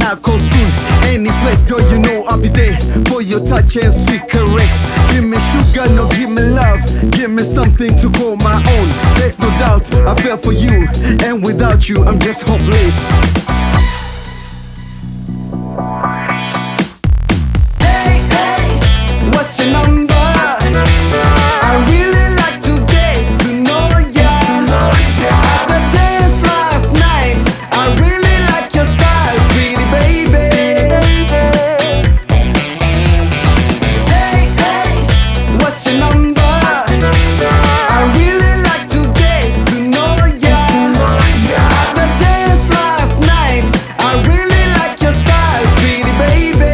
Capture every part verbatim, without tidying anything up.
I call soon. Any place, girl, you know I'll be there for your touch and sweet caress. Give me sugar, no, give me love. Give me something to call my own. There's no doubt I fell for you, and without you, I'm just hopeless. Hey, hey, what's your number? I really like to get to know ya. At the dance last night, I really like your style, pretty baby. Hey, hey, what's your number? I really like to get to know ya. At the dance last night, I really like your style, pretty baby.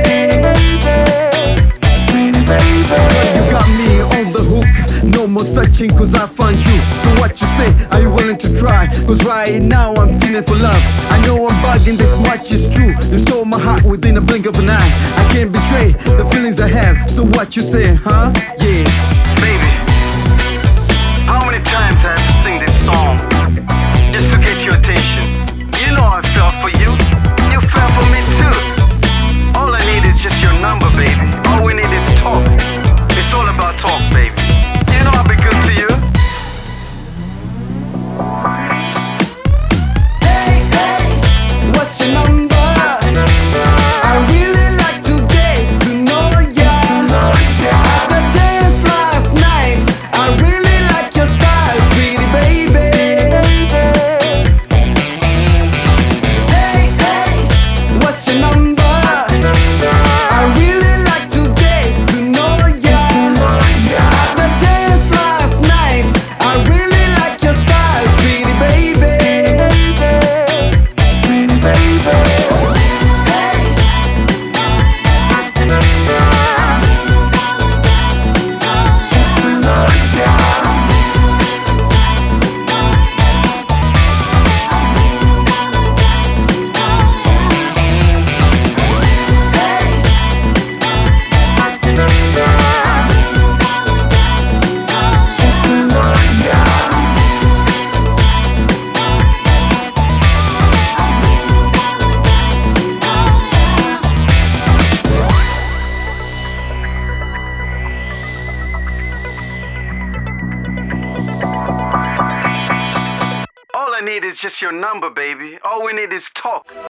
Pretty baby. You got me on the hook. No more searching cause I found you. So what you say, are you willing to try? Cause right now I'm feeling for love. I know I'm bugging, this much is true. You stole my heart within a blink of an eye. I can't betray the feelings I have. So what you say, huh? Yeah. Baby, how many times I have to sing this song just to get your attention? You know I fell for you. You fell for me too. All I need is just your number, baby. All we need is talk. It's all about talk, baby. You know I'll be good to you. Hey, hey, what's your number? I really like to get to know ya. At the dance last night, I really like your style, pretty baby. Hey, hey, what's your number? I really like to get to know ya. At the dance last night, I really like your style, pretty baby. Pretty baby. All I need is just your number, baby. All we need is talk.